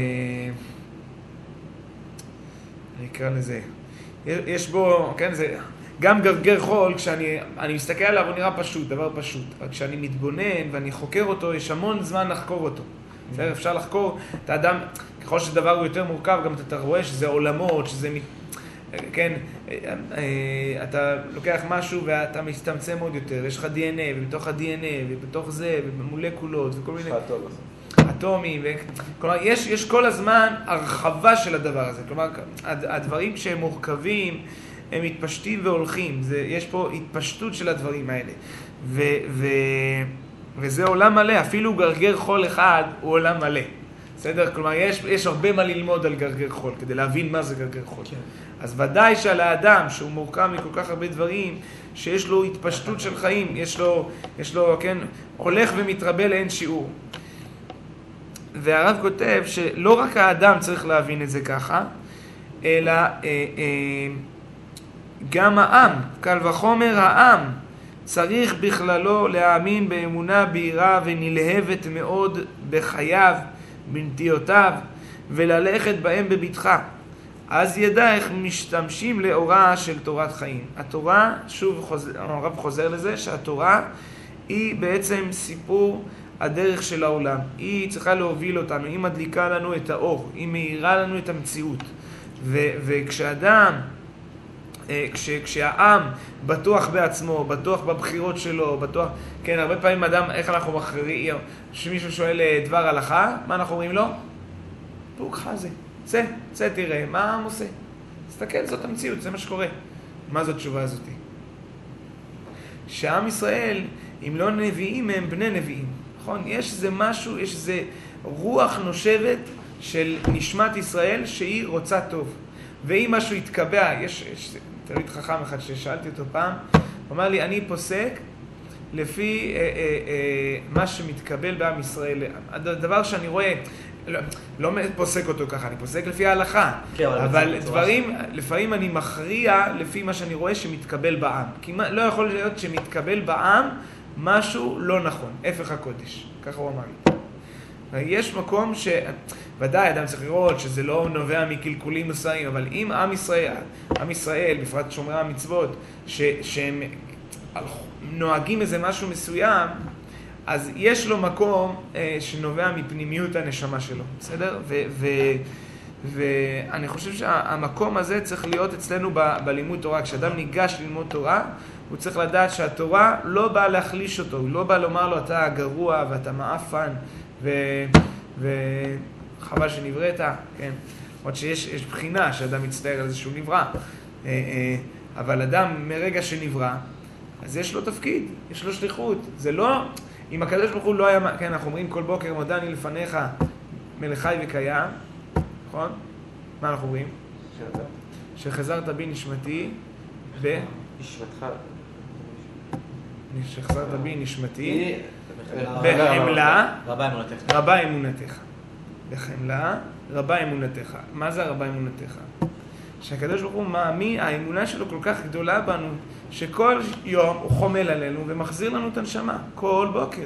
אני אקרא לזה, יש בו, כן, זה, גם גרגר חול, כשאני אני מסתכל עליו הוא נראה פשוט, דבר פשוט, אבל כשאני מתבונן ואני חוקר אותו, יש המון זמן לחקור אותו. בסדר, אפשר לחקור את האדם, ככל שדבר הוא יותר מורכב, גם אתה רואה שזה עולמות, שזה, כן, אתה לוקח משהו ואתה מסתמצם עוד יותר, יש לך די אן איי, ובתוך ה-די אן איי, ובתוך זה, ובמולקולות, וכל מיני אטומים, כלומר, יש, יש כל הזמן הרחבה של הדבר הזה, כלומר, הדברים שהם מורכבים, הם מתפשטים והולכים, זה, יש פה התפשטות של הדברים האלה, ו... ו וזה עולם מלא, אפילו גרגר חול אחד הוא עולם מלא. בסדר? כלומר, יש, יש הרבה מה ללמוד על גרגר חול, כדי להבין מה זה גרגר חול. כן. אז ודאי שעל האדם, שהוא מורכב מכל כך הרבה דברים, שיש לו התפשטות של חיים, יש לו, יש לו, כן, הולך ומתרבה לאין שיעור. והרב כותב שלא רק האדם צריך להבין את זה ככה, אלא אה, אה, גם העם, קל וחומר העם, צריך בכללו להאמין באמונה בהירה ונלהבת מאוד בחייו, בנטיותיו, וללכת בהם בבטחה. אז ידע איך משתמשים לאורה של תורת חיים. התורה, שוב חוזר, הרב חוזר לזה, שהתורה היא בעצם סיפור הדרך של העולם. היא צריכה להוביל אותנו, היא מדליקה לנו את האור, היא מאירה לנו את המציאות. ו- וכשאדם כש, כשהעם בטוח בעצמו, בטוח בבחירות שלו, בטוח, כן, הרבה פעמים אדם, איך אנחנו מכריעים, שמישהו שואל דבר הלכה, מה אנחנו אומרים לו? פוק חזה, צא, צא תראה, מה העם עושה? תסתכל, זאת המציאות, זה מה שקורה. מה זאת התשובה הזאת? שעם ישראל, אם לא נביאים, הם בני נביאים, נכון? יש איזה משהו, יש איזה רוח נושבת של נשמת ישראל שהיא רוצה טוב. ואם משהו יתקבע, יש, יש תלמיד חכם אחד ששאלתי אותו פעם, הוא אמר לי, אני פוסק לפי אה, אה, אה, מה שמתקבל בעם ישראל. הדבר שאני רואה, לא, לא פוסק אותו ככה, אני פוסק לפי ההלכה. כן, אבל, אבל דברים, לפעמים אני מכריע לפי מה שאני רואה שמתקבל בעם. כי מה, לא יכול להיות שמתקבל בעם משהו לא נכון, הפך הקודש. ככה הוא אמר לי. יש מקום ש... ודאי, אדם צריך לראות שזה לא נובע מקלקולים מוסריים, אבל אם עם ישראל, עם ישראל, בפרט שומרי המצוות, ש... שהם נוהגים איזה משהו מסוים, אז יש לו מקום אה, שנובע מפנימיות הנשמה שלו, בסדר? ו... ו... ואני חושב שהמקום הזה צריך להיות אצלנו ב... בלימוד תורה. כשאדם ניגש ללמוד תורה, הוא צריך לדעת שהתורה לא באה להחליש אותו, הוא לא באה לומר לו, אתה גרוע ואתה מאפן, ו... וחבל שנבראת, כן? עוד שיש יש בחינה שאדם מצטער על זה שהוא נברא. אבל אדם מרגע שנברא, אז יש לו תפקיד, יש לו שליחות. זה לא, אם הקדוש ברוך הוא לא היה, כן, אנחנו אומרים כל בוקר, מודעני לפניך, מלך חי וקיים, נכון? מה אנחנו אומרים? שחזרת בי נשמתי, ו... נשמתך. שחזרת בי נשמתי, בחמלה, רבה אמונתך. רבה אמונתך. בחמלה, רבה אמונתך. מה זה רבה אמונתך? שהקדוש ברוך הוא מאמין, האמונה שלו כל כך גדולה בנו, שכל יום הוא חומל עלינו ומחזיר לנו את הנשמה, כל בוקר.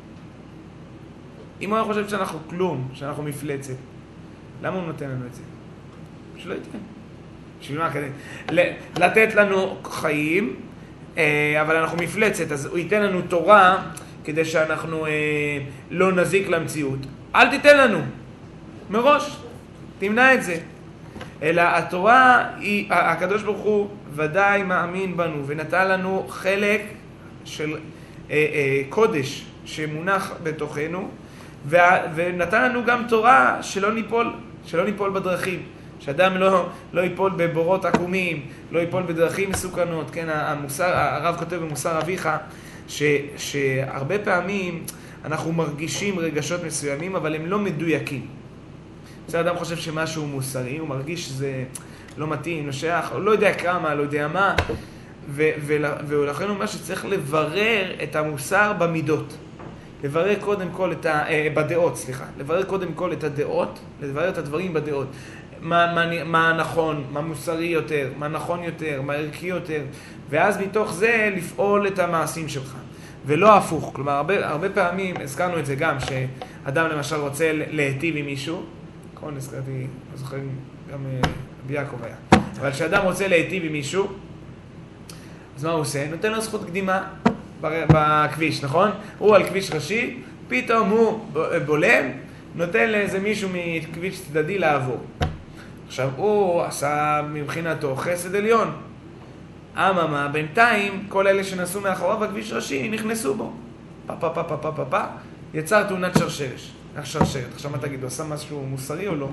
אם הוא חושב שאנחנו כלום, שאנחנו מפלצת, למה הוא נותן לנו את זה? שלא ייתן. בשביל מה כדי? לתת לנו חיים, אבל אנחנו מפלצת, אז הוא ייתן לנו תורה, כדי שאנחנו אה, לא נזיק למציאות. אל תיתן לנו, מראש, תמנע את זה. אלא התורה, היא, הקדוש ברוך הוא ודאי מאמין בנו, ונתן לנו חלק של אה, אה, קודש שמונח בתוכנו, ו, ונתן לנו גם תורה שלא ניפול, שלא ניפול בדרכים. שאדם לא, לא ייפול בבורות עקומים, לא ייפול בדרכים מסוכנות. כן, המוסר, הרב כותב במוסר אביך, ש, שהרבה פעמים אנחנו מרגישים רגשות מסוימים, אבל הם לא מדויקים. זה אדם חושב שמשהו מוסרי, הוא מרגיש שזה לא מתאים, לא שייך, לא יודע כמה, לא יודע מה, ו, ו, ולכן הוא אומר שצריך לברר את המוסר במידות. לברר קודם כל את ה... בדעות, סליחה. לברר קודם כל את הדעות, לברר את הדברים בדעות. מה, מה, מה נכון, מה מוסרי יותר, מה נכון יותר, מה ערכי יותר, ואז מתוך זה לפעול את המעשים שלך. ולא הפוך. כלומר, הרבה, הרבה פעמים, הזכרנו את זה גם, שאדם למשל רוצה להיטיב עם מישהו, נכון, הזכרתי, לא זוכר, גם רבי יעקב היה. אבל כשאדם רוצה להיטיב עם מישהו, אז מה הוא עושה? נותן לו זכות קדימה בכביש, נכון? הוא על כביש ראשי, פתאום הוא בולם, נותן לאיזה מישהו מכביש צדדי לעבור. עכשיו, הוא עשה מבחינתו חסד עליון. אממה, בינתיים, כל אלה שנסעו מאחוריו בכביש ראשי נכנסו בו. פה, פה, פה, פה, פה, פה, פה, יצר תאונת שרשרש. שרשרת. עכשיו מה תגיד, הוא עשה משהו מוסרי או לא?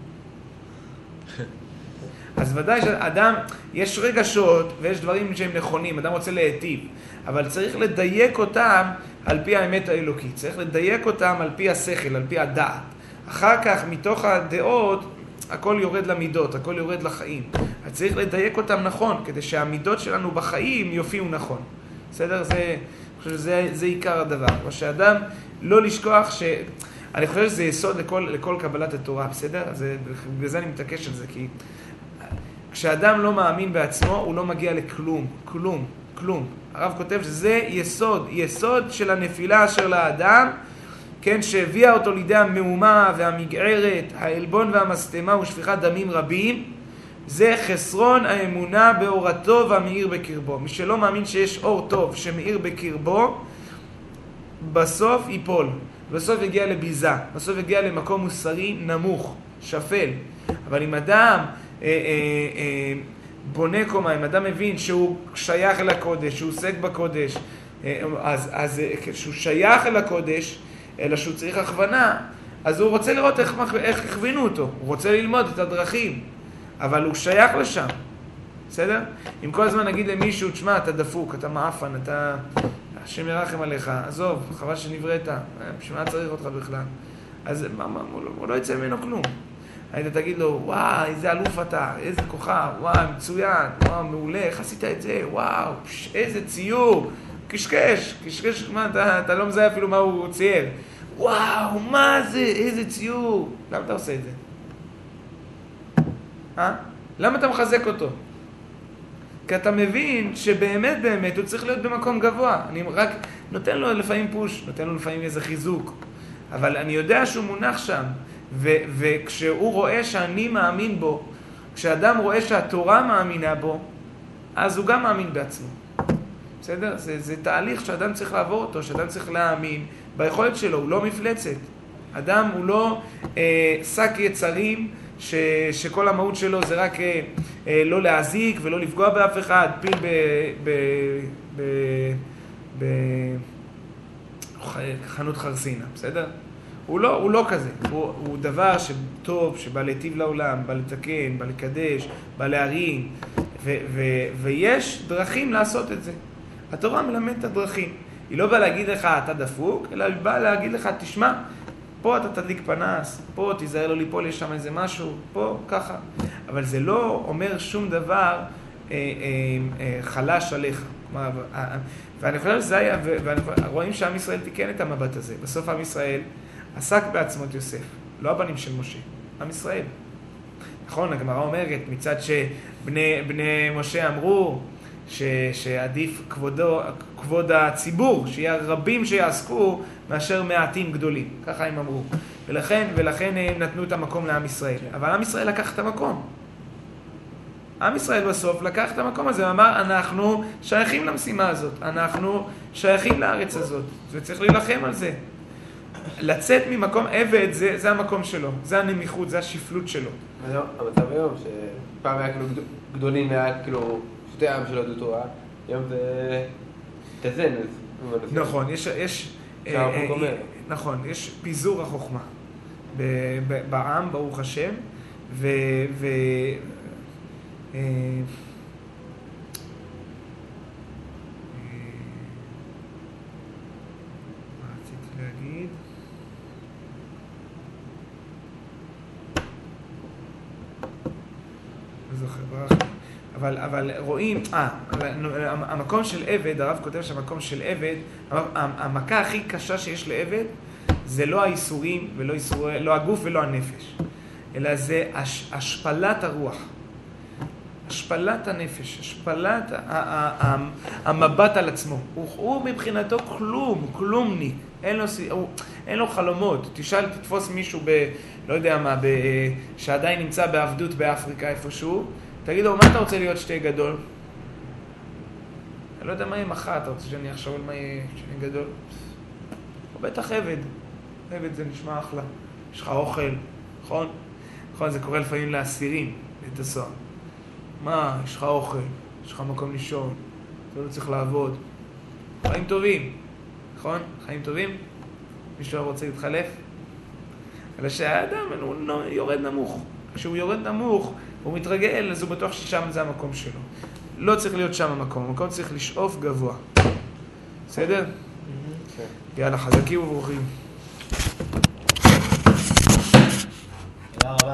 אז ודאי שאדם, יש רגשות ויש דברים שהם נכונים, אדם רוצה להיטיב, אבל צריך לדייק אותם על פי האמת האלוקית, צריך לדייק אותם על פי השכל, על פי הדעת. אחר כך, מתוך הדעות, הכל יורד למידות, הכל יורד לחיים. אז צריך לדייק אותם נכון, כדי שהמידות שלנו בחיים יופיעו נכון. בסדר? זה, אני חושב שזה זה עיקר הדבר. או שאדם לא לשכוח ש... אני חושב שזה יסוד לכל, לכל קבלת התורה, בסדר? זה, בגלל זה אני מתעקש על זה, כי כשאדם לא מאמין בעצמו, הוא לא מגיע לכלום, כלום, כלום. הרב כותב שזה יסוד, יסוד של הנפילה אשר לאדם, כן, שהביאה אותו לידי המהומה והמגערת, העלבון והמסתמה ושפיכת דמים רבים, זה חסרון האמונה באור הטוב המאיר בקרבו. מי שלא מאמין שיש אור טוב שמאיר בקרבו, בסוף ייפול. בסוף יגיע לביזה, בסוף יגיע למקום מוסרי נמוך, שפל. אבל אם אדם אה, אה, אה, בונה קומה, אם אדם מבין שהוא שייך אל הקודש, שהוא עוסק בקודש, אז, אז שהוא שייך אל הקודש, אלא שהוא צריך הכוונה, אז הוא רוצה לראות איך, איך הכווינו אותו, הוא רוצה ללמוד את הדרכים, אבל הוא שייך לשם, בסדר? אם כל הזמן נגיד למישהו, תשמע, אתה דפוק, אתה מאפן, אתה... השם ירחם עליך, עזוב, חבל שנבראת, בשביל מה צריך אותך בכלל? אז מה, מה, הוא, לא, הוא לא יצא ממנו כלום. היית תגיד לו, וואי, איזה אלוף אתה, איזה כוכב, וואי, מצוין, וואו, מעולה, איך עשית את זה, וואו, פש, איזה ציור, קשקש, קשקש, מה, אתה, אתה לא מזהה אפילו מה הוא צייר. וואו, מה זה, איזה ציור. למה אתה עושה את זה? אה? למה אתה מחזק אותו? כי אתה מבין שבאמת באמת הוא צריך להיות במקום גבוה. אני רק נותן לו לפעמים פוש, נותן לו לפעמים איזה חיזוק. אבל אני יודע שהוא מונח שם, ו- וכשהוא רואה שאני מאמין בו, כשאדם רואה שהתורה מאמינה בו, אז הוא גם מאמין בעצמו. בסדר? זה, זה תהליך שאדם צריך לעבור אותו, שאדם צריך להאמין ביכולת שלו, הוא לא מפלצת. אדם הוא לא אה, שק יצרים, ש, שכל המהות שלו זה רק אה, אה, לא להזיק ולא לפגוע באף אחד, פיל ב... ב, ב, ב חנות חרסינה, בסדר? הוא לא, הוא לא כזה, הוא, הוא דבר שטוב, שבא להיטיב לעולם, בא לתקן, בא לקדש, בא להרים, ו, ו, ויש דרכים לעשות את זה. התורה מלמד את הדרכים. היא לא באה להגיד לך, אתה דפוק, אלא היא באה להגיד לך, תשמע, פה אתה תדליק פנס, פה תיזהר לא ליפול, יש שם איזה משהו, פה, ככה. אבל זה לא אומר שום דבר אה, אה, אה, חלש עליך. כלומר, ואני חושב שזה היה, ורואים שעם ישראל תיקן את המבט הזה. בסוף עם ישראל עסק בעצמות יוסף, לא הבנים של משה, עם ישראל. נכון, הגמרא אומרת, מצד שבני בני משה אמרו, ש, שעדיף כבודו, כבוד הציבור, שיהיה רבים שיעסקו מאשר מעטים גדולים. ככה הם אמרו. ולכן, ולכן הם נתנו את המקום לעם ישראל. אבל עם ישראל לקח את המקום. עם ישראל בסוף לקח את המקום הזה, ואמר, אנחנו שייכים למשימה הזאת, אנחנו שייכים לארץ הזאת, וצריך להילחם על זה. לצאת ממקום עבד, זה, זה המקום שלו, זה הנמיכות, זה השפלות שלו. המצב היום, שפעם היה כאילו גדולים, היה כאילו שתי העם של עדות תורה, היום זה תזן. נכון, יש, יש, נכון, יש פיזור החוכמה בעם, ברוך השם, ו... ו מה רציתי להגיד? לא זוכר, אבל, אבל רואים, אה, המקום של עבד, הרב כותב שהמקום של עבד, המכה הכי קשה שיש לעבד, זה לא האיסורים, ולא איסורי, לא הגוף ולא הנפש, אלא זה השפלת הרוח. השפלת הנפש, השפלת המבט על עצמו. הוא, הוא מבחינתו כלום, כלומניק. אין לו, הוא, אין לו חלומות. תשאל, תתפוס מישהו ב... לא יודע מה, ב, שעדיין נמצא בעבדות באפריקה איפשהו, תגיד לו, מה אתה רוצה להיות שתי גדול? אני לא יודע מה יהיה מחר, אתה רוצה שאני אחשוב על מה יהיה שתי גדול? הוא בטח עבד. עבד זה נשמע אחלה. יש לך אוכל, נכון? נכון, זה קורה לפעמים לאסירים, את הסוהר. מה, יש לך אוכל, יש לך מקום לישון, אתה לא צריך לעבוד. חיים טובים, נכון? חיים טובים? מישהו רוצה להתחלף? אלא שהאדם הוא יורד נמוך. כשהוא יורד נמוך, הוא מתרגל, אז הוא בטוח ששם זה המקום שלו. לא צריך להיות שם המקום, המקום צריך לשאוף גבוה. בסדר? יאללה, חזקים וברוכים.